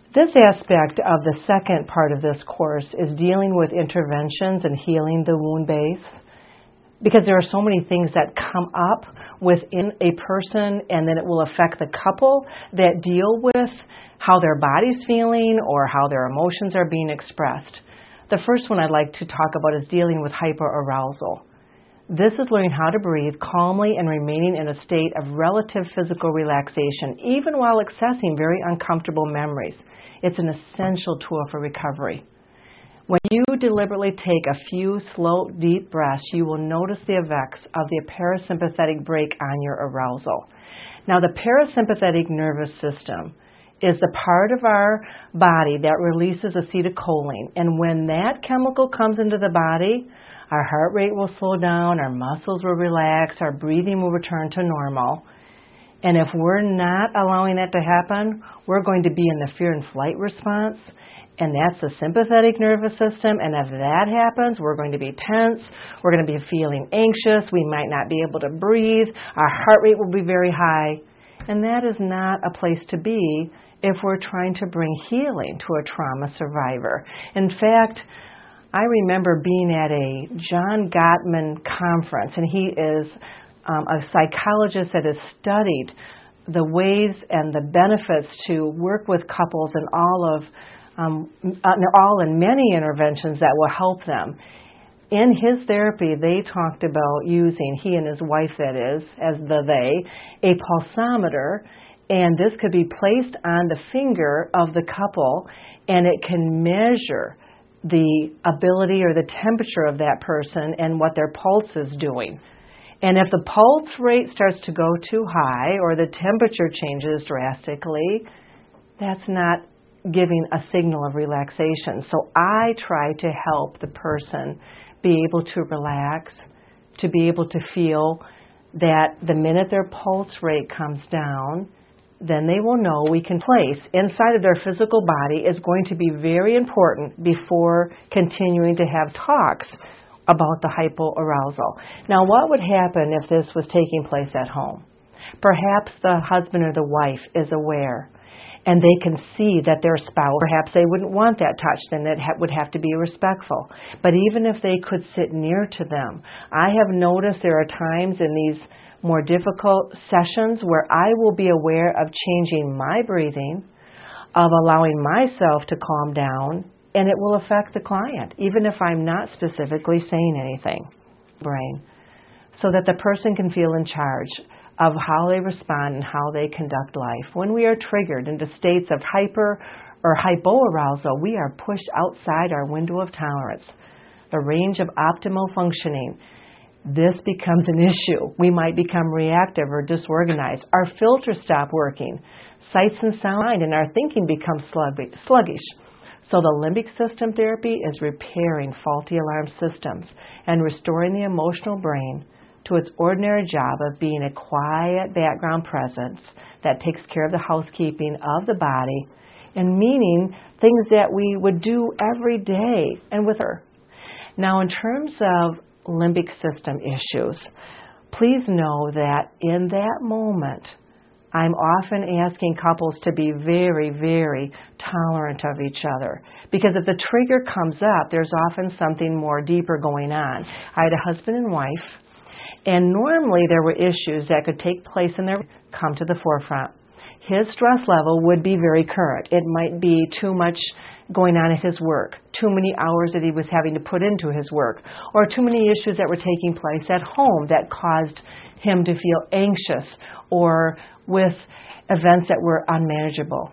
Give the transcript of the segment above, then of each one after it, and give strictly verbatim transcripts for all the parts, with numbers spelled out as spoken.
This aspect of the second part of this course is dealing with interventions and healing the wound base, because there are so many things that come up within a person, and then it will affect the couple that deal with how their body's feeling or how their emotions are being expressed. The first one I'd like to talk about is dealing with hyperarousal. This is learning how to breathe calmly and remaining in a state of relative physical relaxation, even while accessing very uncomfortable memories. It's an essential tool for recovery. When you deliberately take a few slow, deep breaths, you will notice the effects of the parasympathetic brake on your arousal. Now, the parasympathetic nervous system is the part of our body that releases acetylcholine. And when that chemical comes into the body, our heart rate will slow down, our muscles will relax, our breathing will return to normal. And if we're not allowing that to happen, we're going to be in the fear and flight response, and that's the sympathetic nervous system. And if that happens, we're going to be tense, we're going to be feeling anxious, we might not be able to breathe, our heart rate will be very high. And that is not a place to be if we're trying to bring healing to a trauma survivor. In fact, I remember being at a John Gottman conference, and he is um, a psychologist that has studied the ways and the benefits to work with couples and all of um, all and many interventions that will help them. In his therapy, they talked about using, he and his wife that is, as the they, a pulsometer, and this could be placed on the finger of the couple, and it can measure the ability or the temperature of that person and what their pulse is doing. And if the pulse rate starts to go too high or the temperature changes drastically, that's not giving a signal of relaxation. So I try to help the person be able to relax, to be able to feel that the minute their pulse rate comes down, then they will know we can place inside of their physical body is going to be very important before continuing to have talks about the hypoarousal. Now, what would happen if this was taking place at home? Perhaps the husband or the wife is aware, and they can see that their spouse, perhaps they wouldn't want that touch, then it ha- would have to be respectful. But even if they could sit near to them, I have noticed there are times in these more difficult sessions where I will be aware of changing my breathing, of allowing myself to calm down, and it will affect the client, even if I'm not specifically saying anything. Brain, so that the person can feel in charge of how they respond and how they conduct life. When we are triggered into states of hyper or hypoarousal, we are pushed outside our window of tolerance, the range of optimal functioning. This becomes an issue. We might become reactive or disorganized. Our filters stop working. Sights and sound and our thinking becomes sluggish. So the limbic system therapy is repairing faulty alarm systems and restoring the emotional brain to its ordinary job of being a quiet background presence that takes care of the housekeeping of the body and meaning things that we would do every day and with her. Now, in terms of limbic system issues, please know that in that moment, I'm often asking couples to be very, very tolerant of each other. Because if the trigger comes up, there's often something more deeper going on. I had a husband and wife, and normally there were issues that could take place in their come to the forefront. His stress level would be very current. It might be too much going on at his work, too many hours that he was having to put into his work, or too many issues that were taking place at home that caused him to feel anxious, or with events that were unmanageable.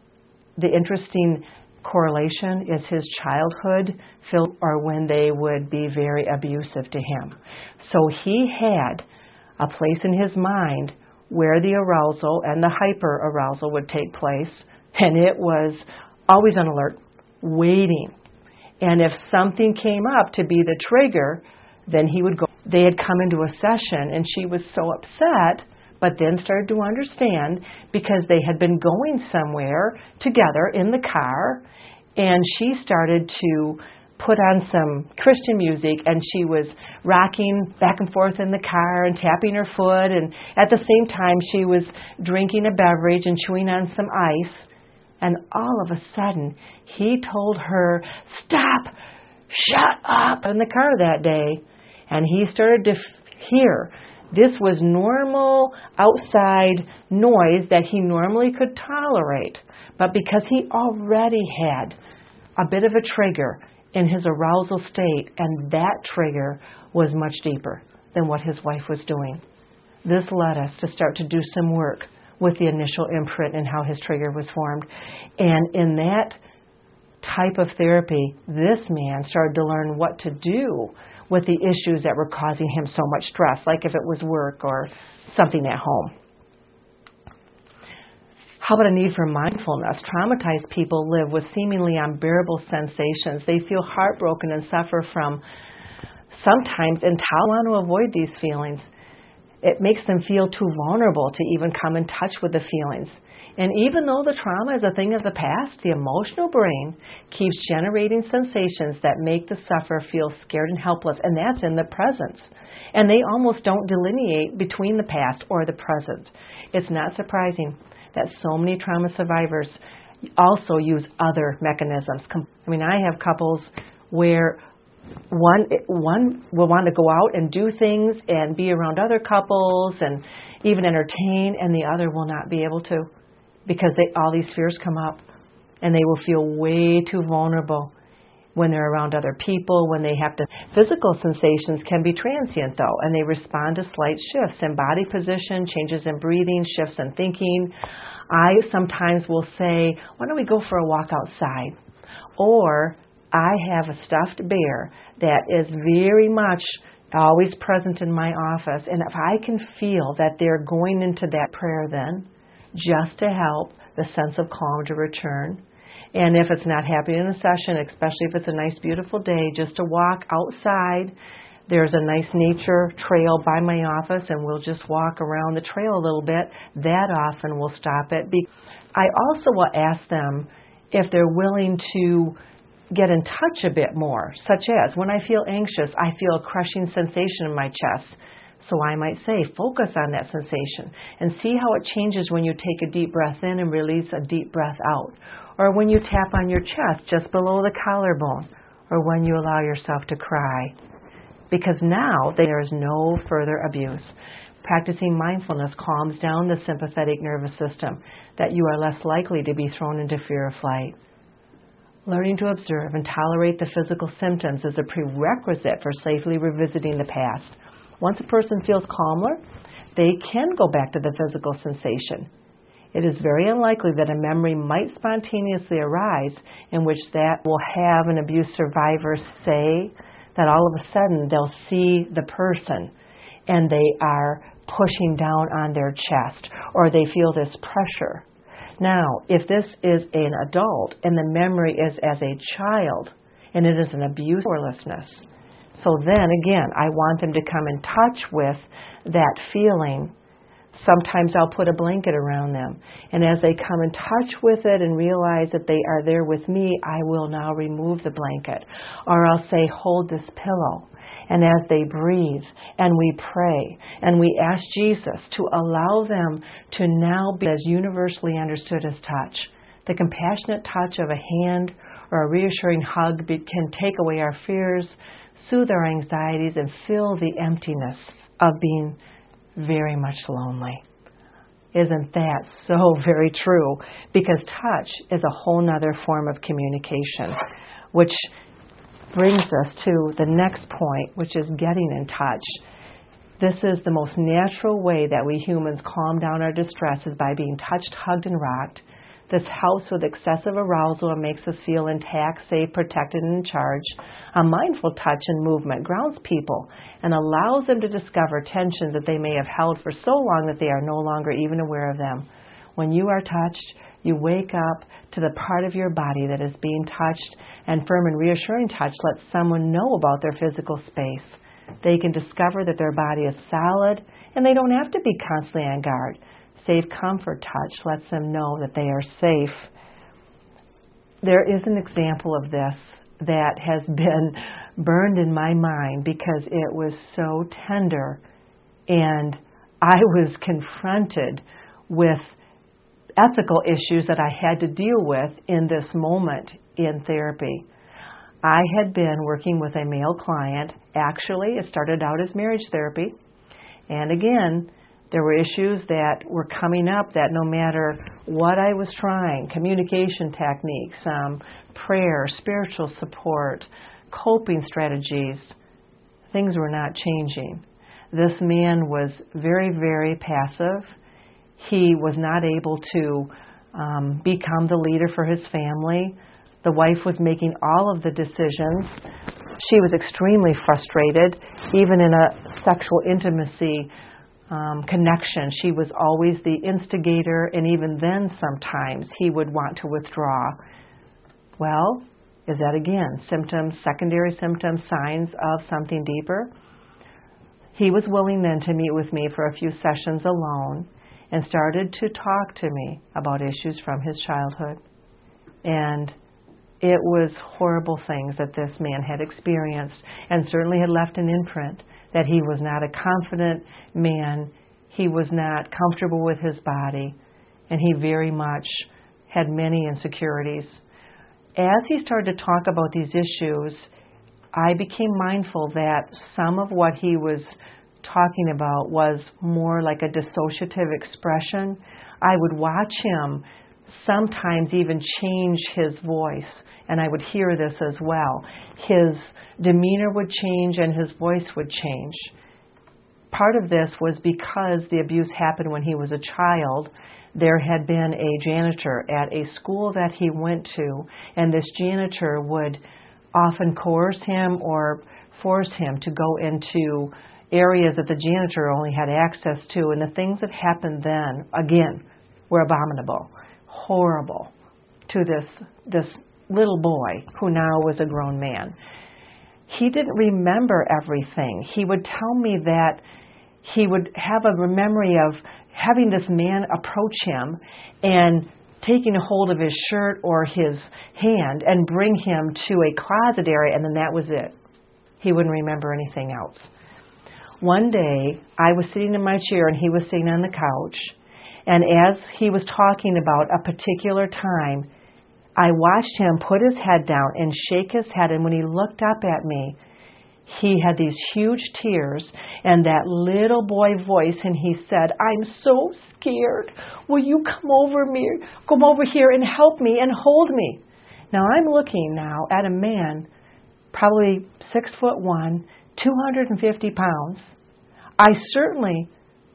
The interesting correlation is his childhood, or when they would be very abusive to him. So he had a place in his mind where the arousal and the hyperarousal would take place, and it was always on alert, waiting. And if something came up to be the trigger, then he would go. They had come into a session, and she was so upset, but then started to understand because they had been going somewhere together in the car, and she started to put on some Christian music, and she was rocking back and forth in the car and tapping her foot, and at the same time she was drinking a beverage and chewing on some ice. And all of a sudden, he told her, "Stop! Shut up!" in the car that day. And he started to f- hear this was normal outside noise that he normally could tolerate. But because he already had a bit of a trigger in his arousal state, and that trigger was much deeper than what his wife was doing. This led us to start to do some work with the initial imprint and how his trigger was formed. And in that type of therapy, this man started to learn what to do with the issues that were causing him so much stress, like if it was work or something at home. How about a need for mindfulness? Traumatized people live with seemingly unbearable sensations. They feel heartbroken and suffer from sometimes intolerant, want to avoid these feelings. It makes them feel too vulnerable to even come in touch with the feelings. And even though the trauma is a thing of the past, the emotional brain keeps generating sensations that make the sufferer feel scared and helpless, and that's in the present. And they almost don't delineate between the past or the present. It's not surprising that so many trauma survivors also use other mechanisms. I mean, I have couples where one one will want to go out and do things and be around other couples and even entertain, and the other will not be able to, because they, all these fears come up, and they will feel way too vulnerable when they're around other people, when they have to. Physical sensations can be transient, though, and they respond to slight shifts in body position, changes in breathing, shifts in thinking. I sometimes will say, why don't we go for a walk outside? Or I have a stuffed bear that is very much always present in my office, and if I can feel that they're going into that prayer then, just to help the sense of calm to return. And if it's not happening in a session, especially if it's a nice, beautiful day, just to walk outside. There's a nice nature trail by my office, and we'll just walk around the trail a little bit. That often will stop it. I also will ask them if they're willing to get in touch a bit more, such as when I feel anxious, I feel a crushing sensation in my chest. So I might say, focus on that sensation and see how it changes when you take a deep breath in and release a deep breath out. Or when you tap on your chest just below the collarbone, or when you allow yourself to cry. Because now there is no further abuse. Practicing mindfulness calms down the sympathetic nervous system, that you are less likely to be thrown into fear or flight. Learning to observe and tolerate the physical symptoms is a prerequisite for safely revisiting the past. Once a person feels calmer, they can go back to the physical sensation. It is very unlikely that a memory might spontaneously arise in which that will have an abuse survivor say that all of a sudden they'll see the person and they are pushing down on their chest, or they feel this pressure. Now, if this is an adult and the memory is as a child and it is an abuse powerlessness, so then again, I want them to come in touch with that feeling. Sometimes I'll put a blanket around them. And as they come in touch with it and realize that they are there with me, I will now remove the blanket. Or I'll say, hold this pillow. And as they breathe and we pray and we ask Jesus to allow them to now be as universally understood as touch. The compassionate touch of a hand or a reassuring hug can take away our fears, soothe our anxieties, and fill the emptiness of being very much lonely. Isn't that so very true? Because touch is a whole nother form of communication, which brings us to the next point, which is getting in touch. This is the most natural way that we humans calm down our distress, is by being touched, hugged, and rocked. This helps with excessive arousal and makes us feel intact, safe, protected, and in charge. A mindful touch and movement grounds people and allows them to discover tensions that they may have held for so long that they are no longer even aware of them. When you are touched, you wake up to the part of your body that is being touched, and firm and reassuring touch lets someone know about their physical space. They can discover that their body is solid, and they don't have to be constantly on guard. Safe comfort touch lets them know that they are safe. There is an example of this that has been burned in my mind because it was so tender, and I was confronted with ethical issues that I had to deal with in this moment in therapy. I had been working with a male client. Actually, it started out as marriage therapy. And again, there were issues that were coming up that no matter what I was trying, communication techniques, um, prayer, spiritual support, coping strategies, things were not changing. This man was very, very passive. He was not able to um, become the leader for his family. The wife was making all of the decisions. She was extremely frustrated, even in a sexual intimacy um, connection. She was always the instigator, and even then sometimes he would want to withdraw. Well, is that again symptoms, secondary symptoms, signs of something deeper? He was willing then to meet with me for a few sessions alone and started to talk to me about issues from his childhood. And it was horrible things that this man had experienced and certainly had left an imprint that he was not a confident man, he was not comfortable with his body, and he very much had many insecurities. As he started to talk about these issues, I became mindful that some of what he was talking about was more like a dissociative expression. I would watch him sometimes even change his voice, and I would hear this as well. His demeanor would change and his voice would change. Part of this was because the abuse happened when he was a child. There had been a janitor at a school that he went to, and this janitor would often coerce him or force him to go into areas that the janitor only had access to, and the things that happened then, again, were abominable, horrible to this this little boy who now was a grown man. He didn't remember everything. He would tell me that he would have a memory of having this man approach him and taking a hold of his shirt or his hand and bring him to a closet area, and then that was it. He wouldn't remember anything else. One day, I was sitting in my chair and he was sitting on the couch, and as he was talking about a particular time, I watched him put his head down and shake his head, and when he looked up at me, he had these huge tears and that little boy voice, and he said, "I'm so scared. Will you come over me, come over here and help me and hold me?" Now I'm looking now at a man, probably six foot one, two hundred fifty pounds. I certainly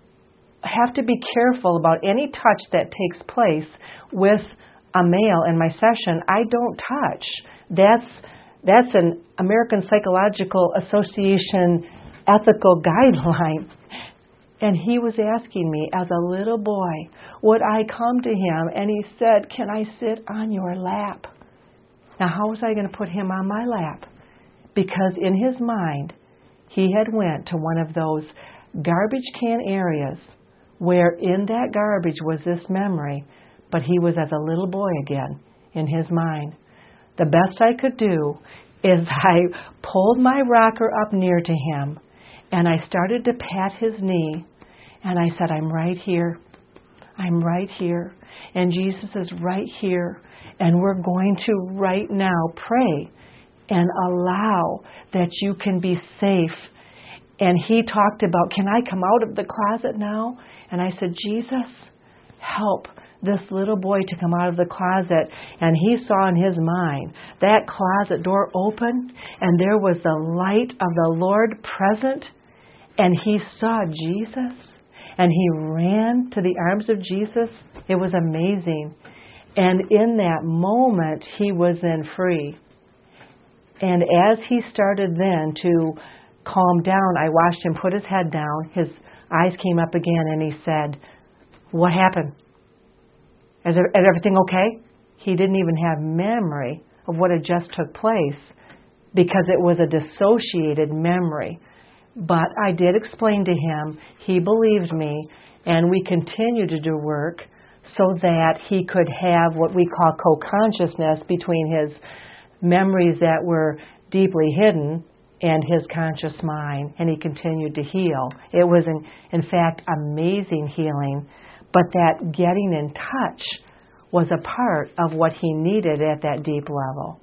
have to be careful about any touch that takes place with a male in my session. I don't touch. That's That's an American Psychological Association ethical guideline. And he was asking me, as a little boy, would I come to him? And he said, "Can I sit on your lap?" Now, how was I going to put him on my lap? Because in his mind, he had went to one of those garbage can areas where in that garbage was this memory, but he was as a little boy again in his mind. The best I could do is I pulled my rocker up near to him, and I started to pat his knee, and I said, "I'm right here. I'm right here. And Jesus is right here. And we're going to right now pray and allow that you can be safe." And he talked about, "Can I come out of the closet now?" And I said, "Jesus, help this little boy to come out of the closet." And he saw in his mind that closet door open, and there was the light of the Lord present, and he saw Jesus, and he ran to the arms of Jesus. It was amazing. And in that moment, he was then free. And as he started then to calm down, I watched him put his head down. His eyes came up again, and he said, "What happened? Is, there, is everything okay?" He didn't even have memory of what had just took place because it was a dissociated memory. But I did explain to him, he believed me, and we continued to do work so that he could have what we call co-consciousness between his memories that were deeply hidden and his conscious mind, and he continued to heal. It was, in, in fact, amazing healing. but that getting in touch was a part of what he needed at that deep level.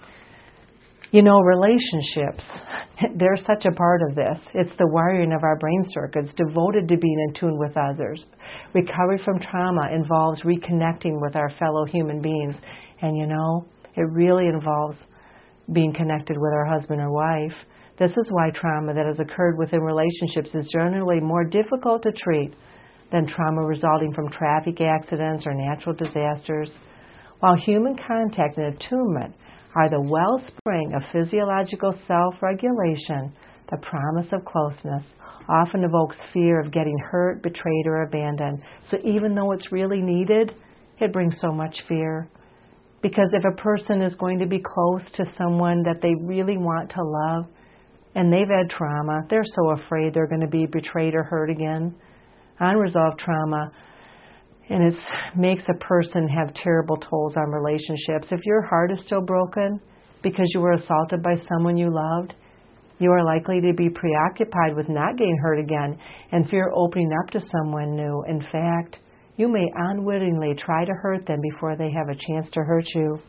You know, relationships, they're such a part of this. It's the wiring of our brain circuits devoted to being in tune with others. Recovery from trauma involves reconnecting with our fellow human beings. And you know, it really involves being connected with our husband or wife. This is why trauma that has occurred within relationships is generally more difficult to treat than trauma resulting from traffic accidents or natural disasters. While human contact and attunement are the wellspring of physiological self-regulation, the promise of closeness often evokes fear of getting hurt, betrayed, or abandoned. So even though it's really needed, it brings so much fear. Because if a person is going to be close to someone that they really want to love, and they've had trauma, they're so afraid they're going to be betrayed or hurt again. Unresolved trauma, and it makes a person have terrible tolls on relationships. If your heart is still broken because you were assaulted by someone you loved, you are likely to be preoccupied with not getting hurt again and fear opening up to someone new. In fact, you may unwittingly try to hurt them before they have a chance to hurt you.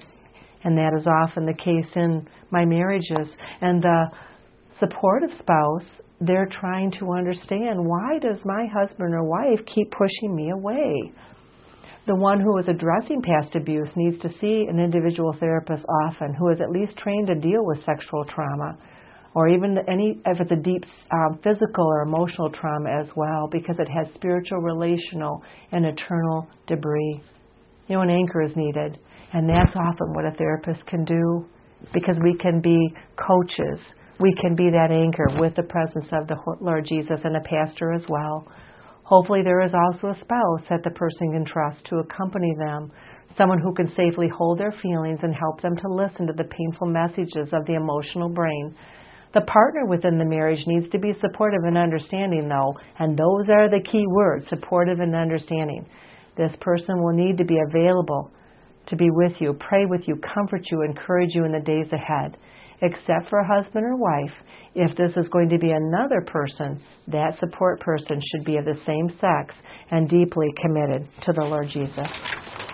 And that is often the case in my marriages. And the supportive spouse, they're trying to understand, why does my husband or wife keep pushing me away? The one who is addressing past abuse needs to see an individual therapist often who is at least trained to deal with sexual trauma, or even any, if it's a deep um, physical or emotional trauma as well, because it has spiritual, relational, and eternal debris. You know, an anchor is needed, and that's often what a therapist can do, because we can be coaches. We can be that anchor with the presence of the Lord Jesus, and a pastor as well. Hopefully there is also a spouse that the person can trust to accompany them, someone who can safely hold their feelings and help them to listen to the painful messages of the emotional brain. The partner within the marriage needs to be supportive and understanding, though, and those are the key words, supportive and understanding. This person will need to be available to be with you, pray with you, comfort you, encourage you in the days ahead. Except for a husband or wife, if this is going to be another person, that support person should be of the same sex and deeply committed to the Lord Jesus.